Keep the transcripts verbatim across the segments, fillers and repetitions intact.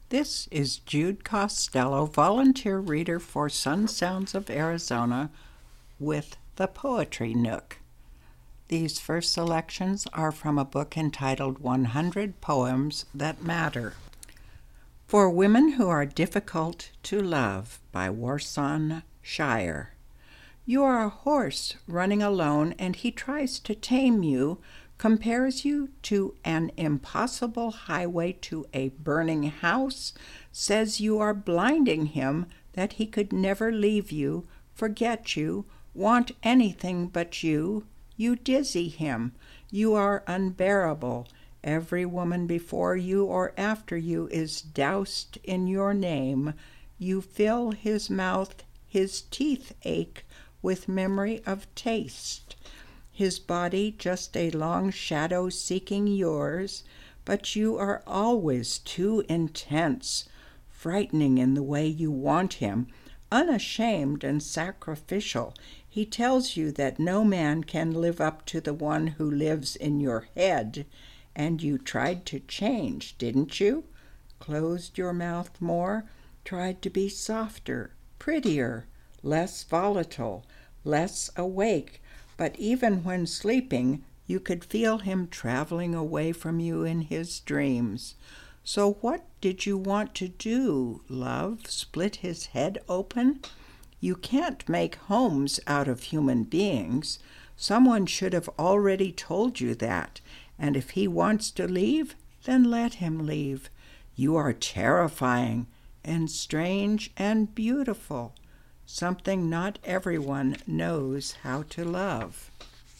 This is Jude Costello, volunteer reader for Sun Sounds of Arizona with the Poetry Nook. These first selections are from a book entitled one hundred Poems That Matter. For Women Who Are Difficult to Love by Warsan Shire. You are a horse running alone, and he tries to tame you, compares you to an impossible highway to a burning house, says you are blinding him, that he could never leave you, forget you, want anything but you. You dizzy him. You are unbearable. Every woman before you or after you is doused in your name. You fill his mouth, his teeth ache with memory of taste. His body just a long shadow seeking yours, but you are always too intense, frightening in the way you want him, unashamed and sacrificial. He tells you that no man can live up to the one who lives in your head, and you tried to change, didn't you? Closed your mouth more, tried to be softer, prettier, less volatile, less awake, but even when sleeping, you could feel him traveling away from you in his dreams. So what did you want to do, love? Split his head open? You can't make homes out of human beings. Someone should have already told you that, and if he wants to leave, then let him leave. You are terrifying and strange and beautiful. Something not everyone knows how to love.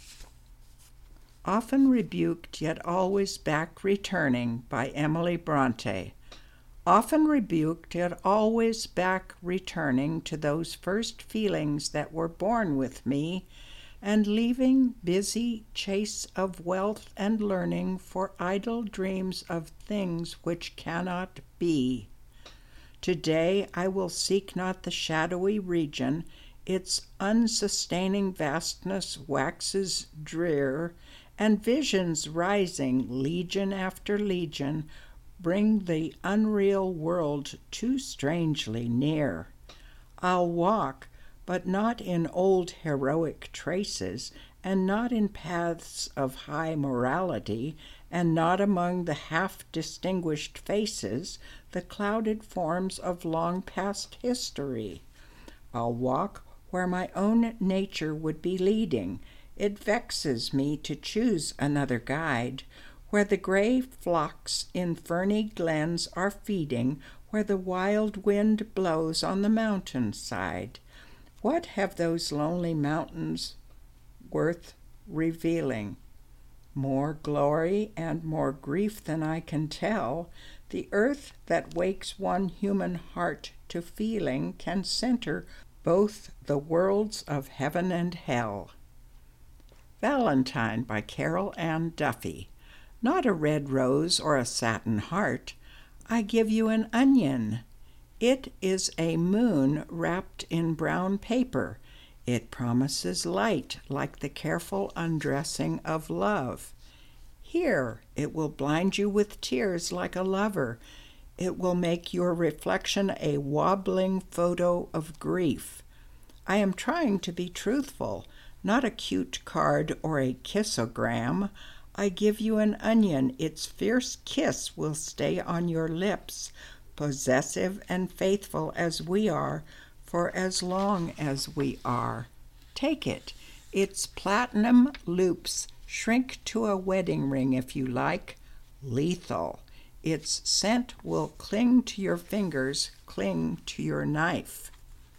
Often Rebuked, Yet Always Back Returning by Emily Bronte. Often rebuked, yet always back returning to those first feelings that were born with me, and leaving busy chase of wealth and learning for idle dreams of things which cannot be. Today I will seek not the shadowy region, its unsustaining vastness waxes drear, and visions rising, legion after legion, bring the unreal world too strangely near. I'll walk, but not in old heroic traces, and not in paths of high morality, and not among the half-distinguished faces, the clouded forms of long-past history. I'll walk where my own nature would be leading. It vexes me to choose another guide, where the gray flocks in ferny glens are feeding, where the wild wind blows on the mountainside. What have those lonely mountains worth revealing? More glory and more grief than I can tell. The earth that wakes one human heart to feeling can center both the worlds of heaven and hell. Valentine by Carol Ann Duffy. Not a red rose or a satin heart. I give you an onion. It is a moon wrapped in brown paper. It promises light like the careful undressing of love. Here, it will blind you with tears like a lover. It will make your reflection a wobbling photo of grief. I am trying to be truthful, not a cute card or a kissogram. I give you an onion. Its fierce kiss will stay on your lips, possessive and faithful as we are, for as long as we are. Take it. Its platinum loops shrink to a wedding ring if you like. Lethal. Its scent will cling to your fingers, cling to your knife.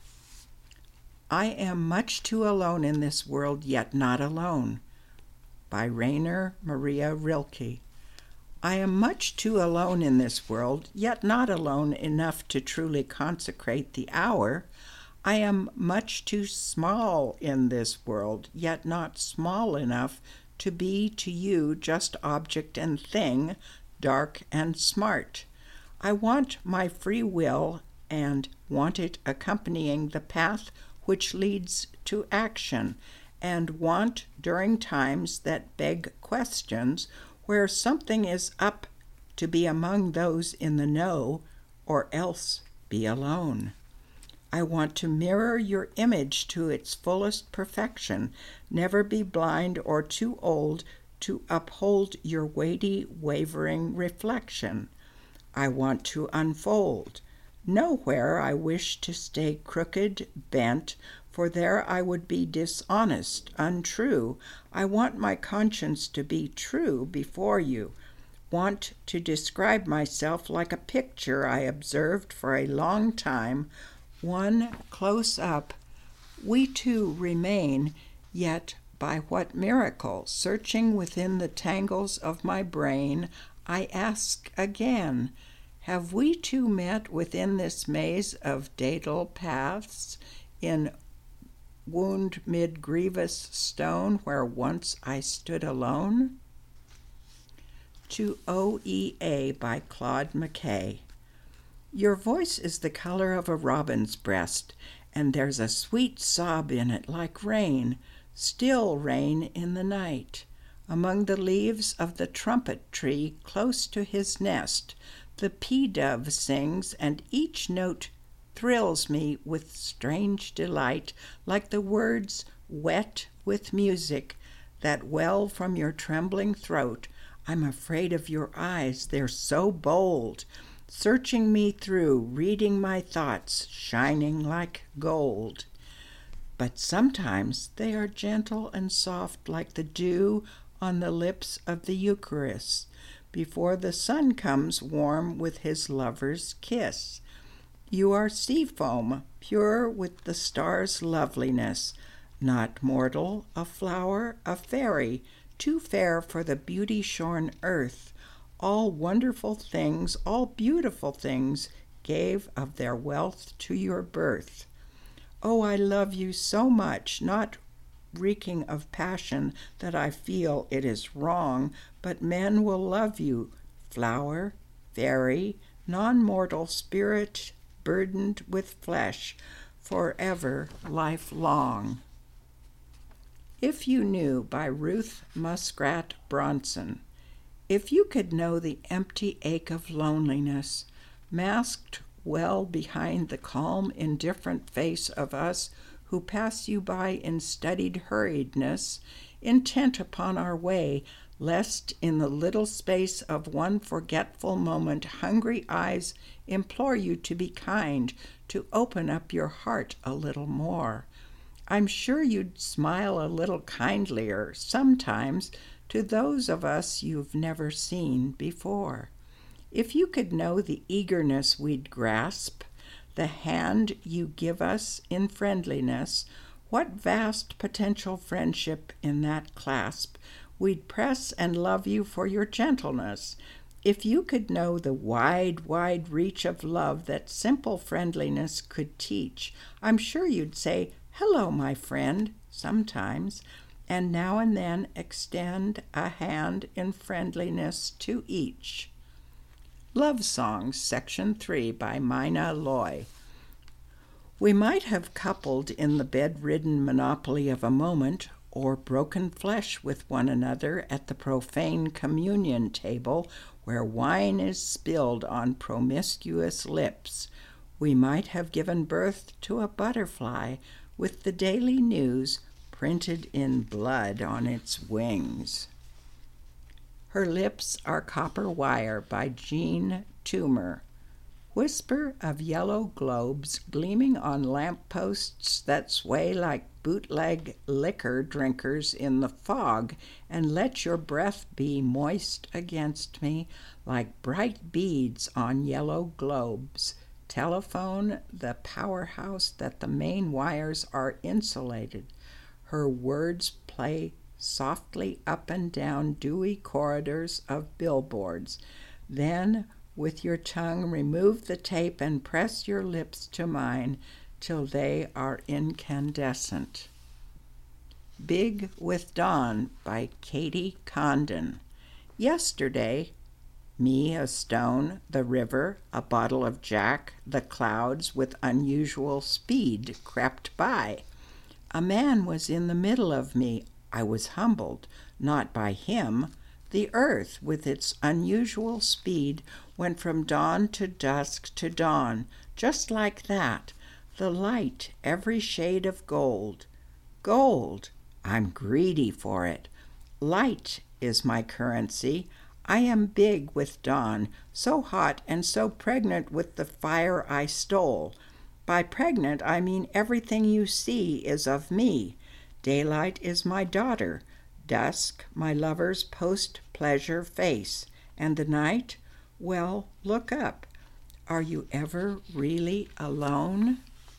I am much too alone in this world, yet not alone. By Rainer Maria Rilke. I am much too alone in this world, yet not alone enough to truly consecrate the hour. I am much too small in this world, yet not small enough to be to you just object and thing, dark and smart. I want my free will and want it accompanying the path which leads to action, and want during times that beg questions, where something is up, to be among those in the know, or else be alone. I want to mirror your image to its fullest perfection, never be blind or too old to uphold your weighty, wavering reflection. I want to unfold. Nowhere I wish to stay crooked, bent, for there I would be dishonest, untrue. I want my conscience to be true before you. Want to describe myself like a picture I observed for a long time, one close up. We two remain, yet by what miracle, searching within the tangles of my brain, I ask again, have we two met within this maze of daedal paths, in wound mid grievous stone where once I stood alone? To O E A by Claude McKay. Your voice is the color of a robin's breast, and there's a sweet sob in it like rain, still rain in the night. Among the leaves of the trumpet tree close to his nest, the pea-dove sings, and each note thrills me with strange delight, like the words wet with music that well from your trembling throat. I'm afraid of your eyes, they're so bold, searching me through, reading my thoughts, shining like gold. But sometimes they are gentle and soft like the dew on the lips of the Eucharist, before the sun comes warm with his lover's kiss. You are sea foam, pure with the star's loveliness, not mortal, a flower, a fairy, too fair for the beauty-shorn earth. All wonderful things, all beautiful things, gave of their wealth to your birth. Oh, I love you so much, not reeking of passion that I feel it is wrong, but men will love you, flower, fairy, non-mortal spirit, burdened with flesh, forever, lifelong. If You Knew by Ruth Muskrat Bronson. If you could know the empty ache of loneliness, masked well behind the calm, indifferent face of us who pass you by in studied hurriedness, intent upon our way, lest in the little space of one forgetful moment hungry eyes implore you to be kind, to open up your heart a little more. I'm sure you'd smile a little kindlier sometimes to those of us you've never seen before. If you could know the eagerness we'd grasp, the hand you give us in friendliness, what vast potential friendship in that clasp. We'd press and love you for your gentleness. If you could know the wide, wide reach of love that simple friendliness could teach, I'm sure you'd say, "Hello, my friend," sometimes, and now and then extend a hand in friendliness to each. Love Songs, Section three by Mina Loy. We might have coupled in the bedridden monopoly of a moment, or broken flesh with one another at the profane communion table where wine is spilled on promiscuous lips. We might have given birth to a butterfly with the daily news printed in blood on its wings. Her Lips Are Copper Wire by Jean Toomer. Whisper of yellow globes gleaming on lampposts that sway like bootleg liquor drinkers in the fog, and let your breath be moist against me like bright beads on yellow globes. Telephone the powerhouse that the main wires are insulated. Her words play softly up and down dewy corridors of billboards. Then, with your tongue, remove the tape and press your lips to mine till they are incandescent. Big with Dawn by Katie Condon. Yesterday, me a stone, the river, a bottle of Jack, the clouds with unusual speed crept by. A man was in the middle of me. I was humbled, not by him, The earth, with its unusual speed, went from dawn to dusk to dawn, just like that. The light, every shade of gold. Gold! I'm greedy for it. Light is my currency. I am big with dawn, so hot and so pregnant with the fire I stole. By pregnant, I mean everything you see is of me. Daylight is my daughter. Dusk, my lover's post-pleasure face. And the night? Well, look up. Are you ever really alone?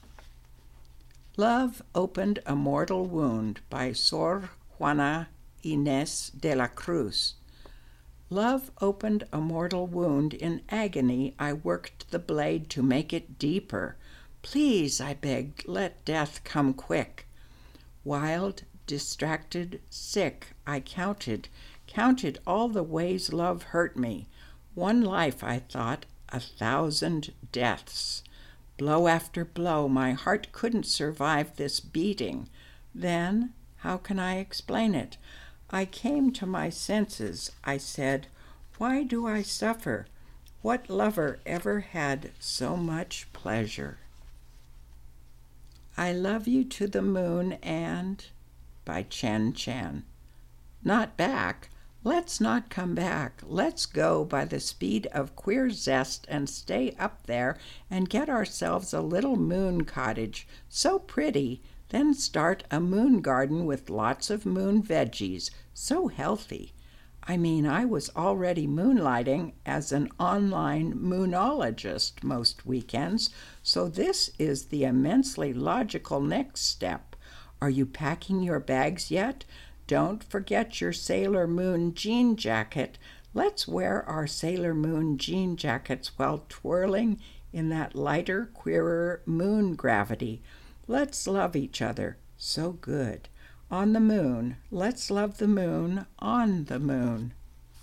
Love Opened a Mortal Wound by Sor Juana Inés de la Cruz. Love opened a mortal wound. In agony I worked the blade to make it deeper. Please, I begged, let death come quick. Wild, distracted, sick, I counted, counted all the ways love hurt me. One life, I thought, a thousand deaths. Blow after blow, my heart couldn't survive this beating. Then, how can I explain it? I came to my senses. I said, why do I suffer? What lover ever had so much pleasure? I Love You to the Moon and... by Chen Chen. Not back. Let's not come back. Let's go by the speed of queer zest and stay up there and get ourselves a little moon cottage, so pretty, then start a moon garden with lots of moon veggies, so healthy. I mean, I was already moonlighting as an online moonologist most weekends, so this is the immensely logical next step. Are you packing your bags yet? Don't forget your Sailor Moon jean jacket. Let's wear our Sailor Moon jean jackets while twirling in that lighter, queerer moon gravity. Let's love each other. So good. On the moon. Let's love the moon on the moon.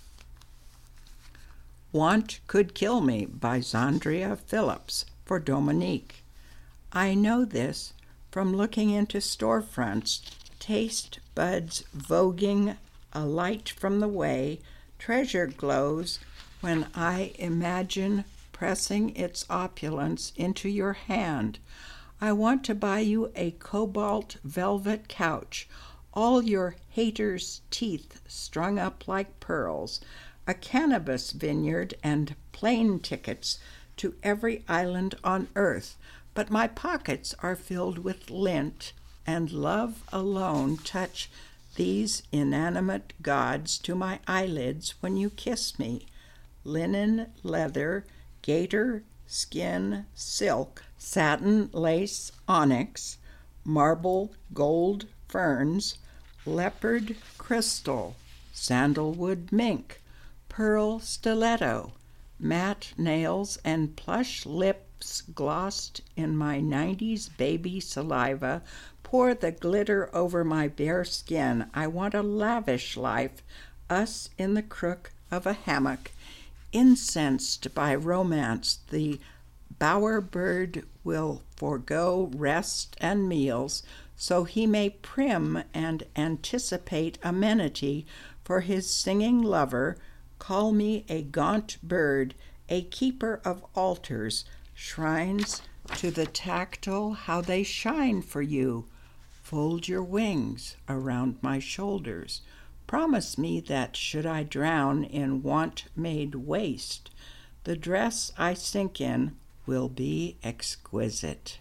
Want Could Kill Me by Zandria Phillips for Dominique. I know this from looking into storefronts, taste buds voguing a light from the way, treasure glows when I imagine pressing its opulence into your hand. I want to buy you a cobalt velvet couch, all your haters' teeth strung up like pearls, a cannabis vineyard and plane tickets to every island on earth, but my pockets are filled with lint, and love alone touch these inanimate gods to my eyelids when you kiss me. Linen, leather, gator, skin, silk, satin, lace, onyx, marble, gold, ferns, leopard, crystal, sandalwood, mink, pearl, stiletto, matte nails, and plush lips glossed in my nineties baby saliva. Pour the glitter over my bare skin. I want a lavish life, us in the crook of a hammock. Incensed by romance, the bowerbird will forego rest and meals, so he may prim and anticipate amenity for his singing lover. Call me a gaunt bird, a keeper of altars, shrines to the tactile, how they shine for you. Fold your wings around my shoulders. Promise me that should I drown in want-made waste, the dress I sink in will be exquisite.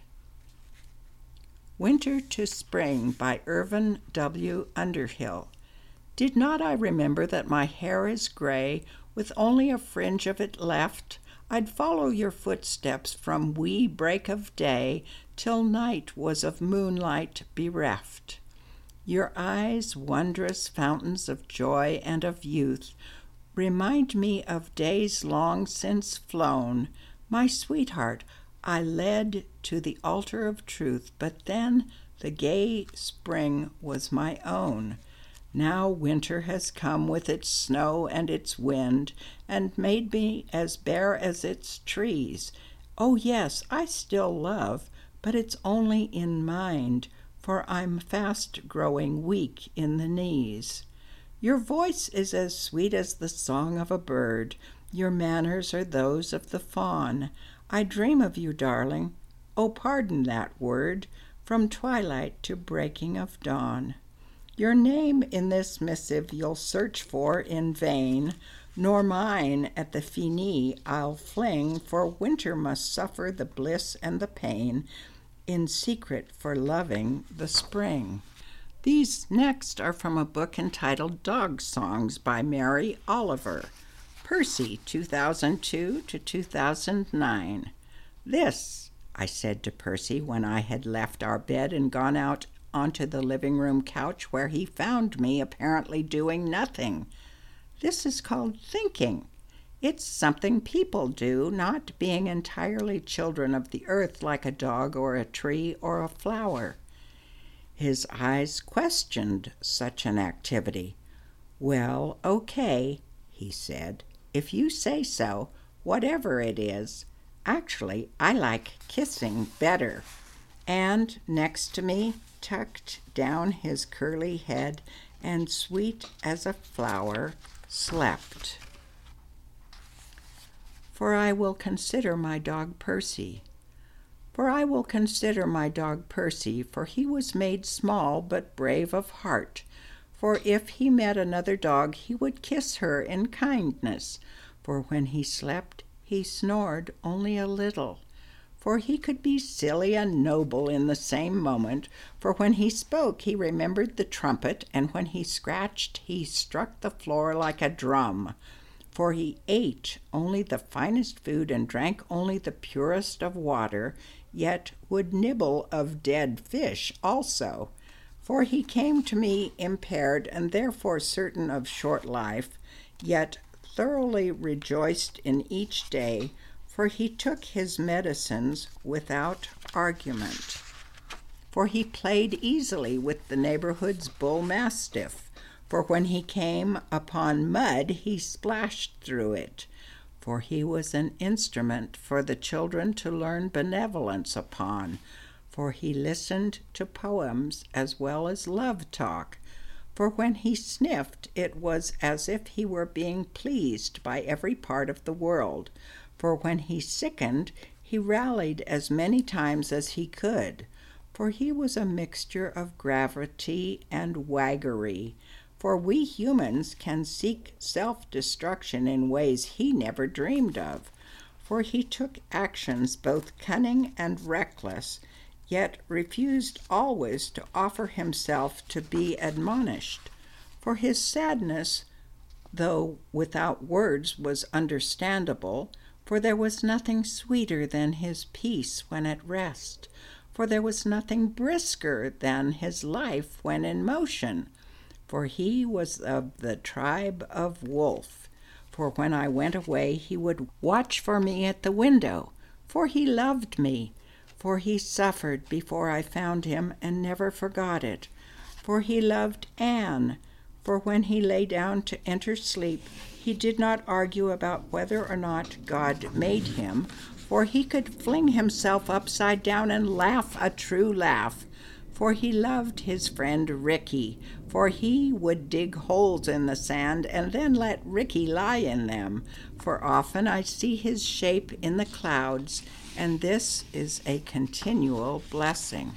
Winter to Spring by Irvin W. Underhill. Did not I remember that my hair is gray, with only a fringe of it left? I'd follow your footsteps from wee break of day till night was of moonlight bereft. Your eyes, wondrous fountains of joy and of youth, remind me of days long since flown. My sweetheart, I led to the altar of truth, but then the gay spring was my own. Now winter has come with its snow and its wind, and made me as bare as its trees. Oh yes, I still love, but it's only in mind, for I'm fast growing weak in the knees. Your voice is as sweet as the song of a bird. Your manners are those of the fawn. I dream of you, darling. Oh, pardon that word, from twilight to breaking of dawn. Your name in this missive you'll search for in vain, nor mine at the finis I'll fling, for winter must suffer the bliss and the pain, in secret for loving the spring. These next are from a book entitled Dog Songs by Mary Oliver, Percy, two thousand two to two thousand nine. This, I said to Percy when I had left our bed and gone out onto the living room couch where he found me apparently doing nothing. This is called thinking. It's something people do, not being entirely children of the earth like a dog or a tree or a flower. His eyes questioned such an activity. Well, okay, he said, if you say so, whatever it is. Actually, I like kissing better. And next to me, tucked down his curly head and sweet as a flower, slept. For I will consider my dog Percy. For I will consider my dog Percy, for he was made small but brave of heart. For if he met another dog, he would kiss her in kindness. For when he slept, he snored only a little. For he could be silly and noble in the same moment. For when he spoke, he remembered the trumpet, and when he scratched, he struck the floor like a drum. For he ate only the finest food and drank only the purest of water, yet would nibble of dead fish also. For he came to me impaired and therefore certain of short life, yet thoroughly rejoiced in each day, for he took his medicines without argument. For he played easily with the neighborhood's bull mastiff. For when he came upon mud, he splashed through it. For he was an instrument for the children to learn benevolence upon. For he listened to poems as well as love talk. For when he sniffed, it was as if he were being pleased by every part of the world. For when he sickened, he rallied as many times as he could. For he was a mixture of gravity and waggery. For we humans can seek self-destruction in ways he never dreamed of. For he took actions both cunning and reckless, yet refused always to offer himself to be admonished. For his sadness, though without words, was understandable, for there was nothing sweeter than his peace when at rest, for there was nothing brisker than his life when in motion. For he was of the tribe of wolf. For when I went away, he would watch for me at the window. For he loved me. For he suffered before I found him and never forgot it. For he loved Anne. For when he lay down to enter sleep, he did not argue about whether or not God made him. For he could fling himself upside down and laugh a true laugh. For he loved his friend Ricky, for he would dig holes in the sand and then let Ricky lie in them. For often I see his shape in the clouds, and this is a continual blessing.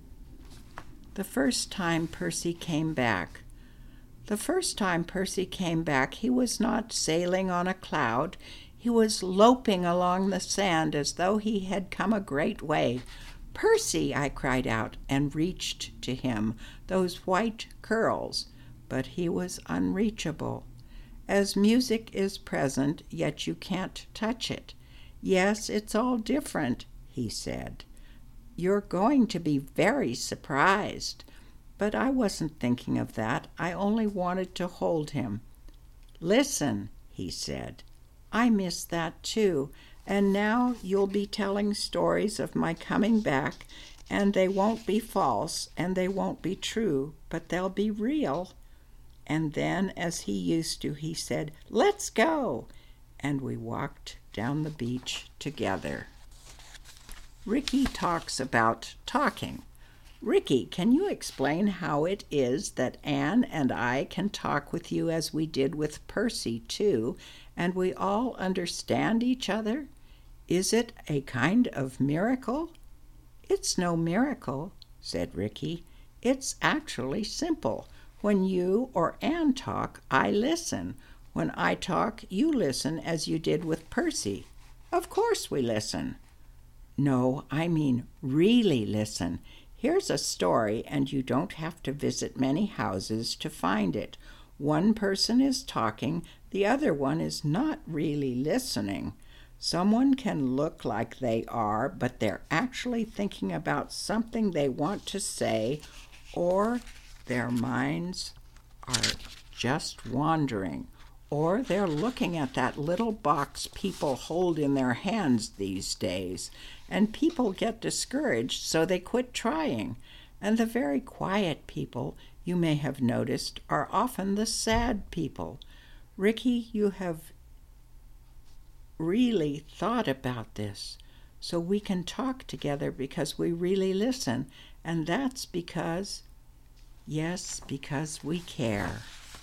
The first time Percy came back. The first time Percy came back, he was not sailing on a cloud. He was loping along the sand as though he had come a great way. "Percy!" I cried out, and reached to him those white curls, but he was unreachable. As music is present, yet you can't touch it. "Yes, it's all different," he said. "You're going to be very surprised." But I wasn't thinking of that. I only wanted to hold him. "Listen," he said. "I miss that too. And now you'll be telling stories of my coming back, and they won't be false, and they won't be true, but they'll be real." And then, as he used to, he said, "Let's go!" And we walked down the beach together. Ricky talks about talking. Ricky, can you explain how it is that Anne and I can talk with you as we did with Percy, too, and we all understand each other? Is it a kind of miracle?" "It's no miracle," said Ricky. "It's actually simple. When you or Anne talk, I listen. When I talk, you listen as you did with Percy." "Of course we listen." "No, I mean really listen. Here's a story, and you don't have to visit many houses to find it. One person is talking, the other one is not really listening. Someone can look like they are, but they're actually thinking about something they want to say, or their minds are just wandering, or they're looking at that little box people hold in their hands these days, and people get discouraged, so they quit trying. And the very quiet people, you may have noticed, are often the sad people. Ricky, you have really thought about this, so we can talk together because we really listen, and that's because, yes, because we care."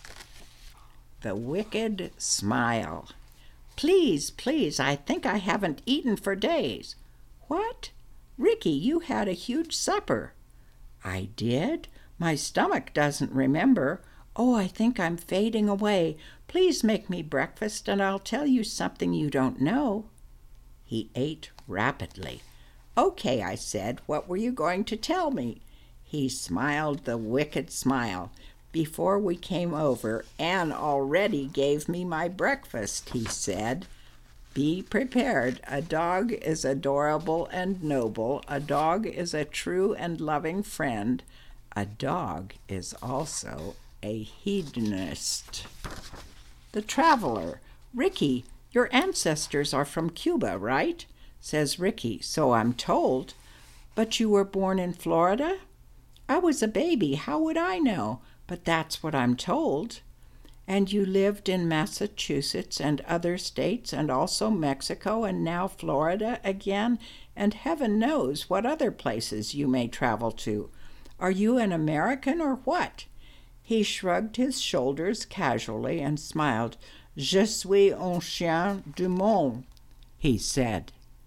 The Wicked Smile. "Please, please, I think I haven't eaten for days." "What? Ricky, you had a huge supper." "I did? My stomach doesn't remember. Oh, I think I'm fading away. Please make me breakfast and I'll tell you something you don't know." He ate rapidly. "Okay," I said, "what were you going to tell me?" He smiled the wicked smile. "Before we came over, Anne already gave me my breakfast," he said. "Be prepared. A dog is adorable and noble. A dog is a true and loving friend. A dog is also a hedonist." The Traveler. "Ricky, your ancestors are from Cuba, right?" Says Ricky, "So I'm told." "But you were born in Florida?" "I was a baby. How would I know? But that's what I'm told." "And you lived in Massachusetts and other states and also Mexico and now Florida again, and heaven knows what other places you may travel to. Are you an American or what?" He shrugged his shoulders casually and smiled. "Je suis un chien du monde," he said.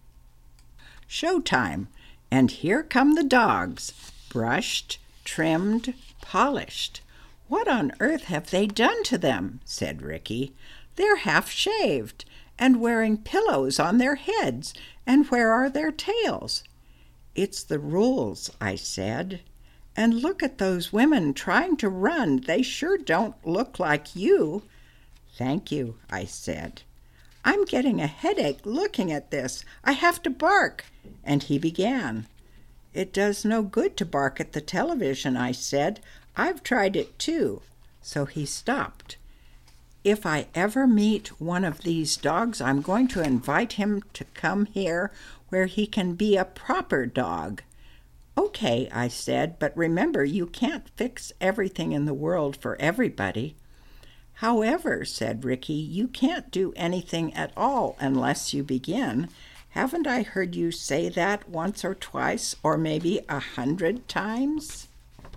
Showtime, and here come the dogs, brushed, trimmed, polished. "What on earth have they done to them?" said Ricky. "They're half shaved, and wearing pillows on their heads, and where are their tails?" "It's the rules," I said. "And look at those women trying to run. They sure don't look like you." "Thank you," I said. "I'm getting a headache looking at this. I have to bark." And he began. "It does no good to bark at the television," I said. "I've tried it too." So he stopped. "If I ever meet one of these dogs, I'm going to invite him to come here where he can be a proper dog." "Okay," I said, "but remember, you can't fix everything in the world for everybody." "However," said Ricky, "you can't do anything at all unless you begin. Haven't I heard you say that once or twice, or maybe a hundred times?"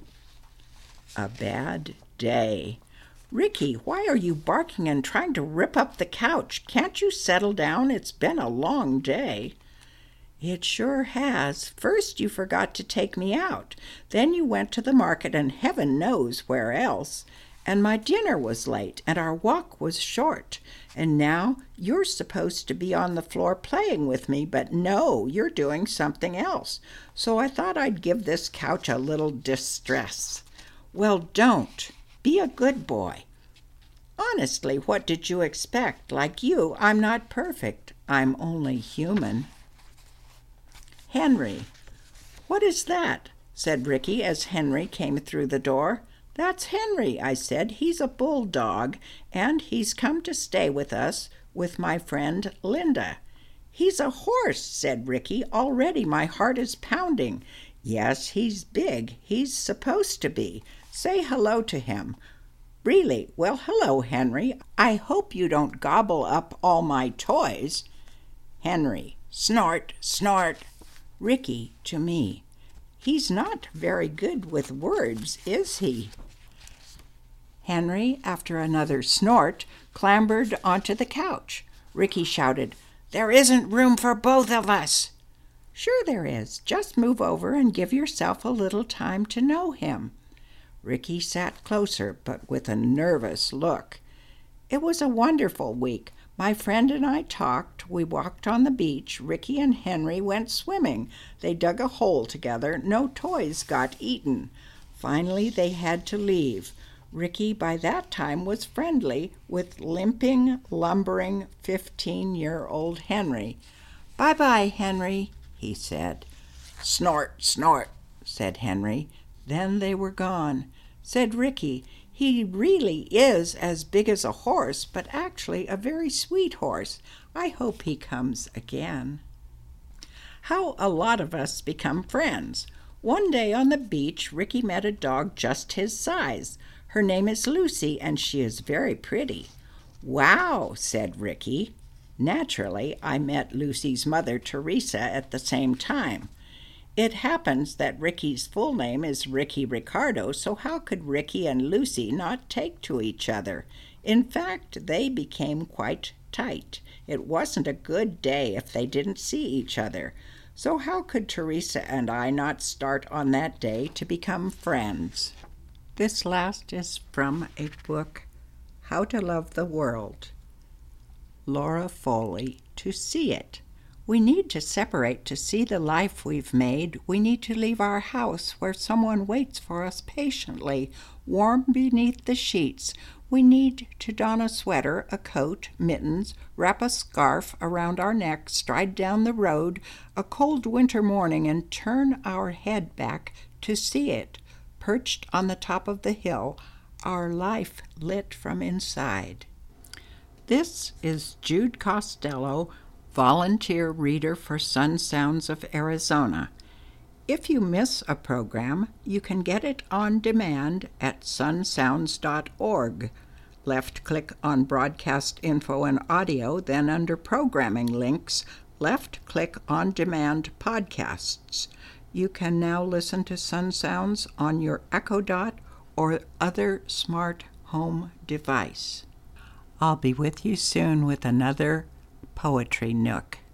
A bad day. "Ricky, why are you barking and trying to rip up the couch? Can't you settle down? It's been a long day." "It sure has. First you forgot to take me out. Then you went to the market and heaven knows where else. And my dinner was late and our walk was short. And now you're supposed to be on the floor playing with me, but no, you're doing something else. So I thought I'd give this couch a little distress." "Well, don't. Be a good boy." "Honestly, what did you expect? Like you, I'm not perfect. I'm only human." Henry. "What is that?" said Ricky as Henry came through the door. "That's Henry," I said. "He's a bulldog, and he's come to stay with us with my friend Linda." "He's a horse," said Ricky. "Already my heart is pounding." "Yes, he's big. He's supposed to be. Say hello to him." "Really? Well, hello, Henry. I hope you don't gobble up all my toys." Henry. Snort, snort. Ricky to me. He's not very good with words, is he?" Henry, after another snort, clambered onto the couch. Ricky shouted, "There isn't room for both of us." "Sure there is. Just move over and give yourself a little time to know him." Ricky sat closer, but with a nervous look. "It was a wonderful week. My friend and I talked. We walked on the beach. Ricky and Henry went swimming. They dug a hole together. No toys got eaten. Finally, they had to leave. Ricky, by that time, was friendly with limping, lumbering fifteen-year-old Henry. "Bye-bye, Henry," he said. "Snort, snort," said Henry. Then they were gone. Said Ricky, "He really is as big as a horse, but actually a very sweet horse. I hope he comes again." How a lot of us become friends. One day on the beach, Ricky met a dog just his size. Her name is Lucy, and she is very pretty. "Wow," said Ricky. Naturally, I met Lucy's mother, Teresa, at the same time. It happens that Ricky's full name is Ricky Ricardo, so how could Ricky and Lucy not take to each other? In fact, they became quite tight. It wasn't a good day if they didn't see each other. So how could Teresa and I not start on that day to become friends? This last is from a book, How to Love the World. Laura Foley, To See It. We need to separate to see the life we've made. We need to leave our house where someone waits for us patiently, warm beneath the sheets. We need to don a sweater, a coat, mittens, wrap a scarf around our neck, stride down the road a cold winter morning, and turn our head back to see it, perched on the top of the hill, our life lit from inside. This is Jude Costello, volunteer reader for Sun Sounds of Arizona. If you miss a program, you can get it on demand at sun sounds dot org. Left-click on Broadcast Info and Audio, then under Programming Links, left-click on Demand Podcasts. You can now listen to Sun Sounds on your Echo Dot or other smart home device. I'll be with you soon with another Poetry Nook.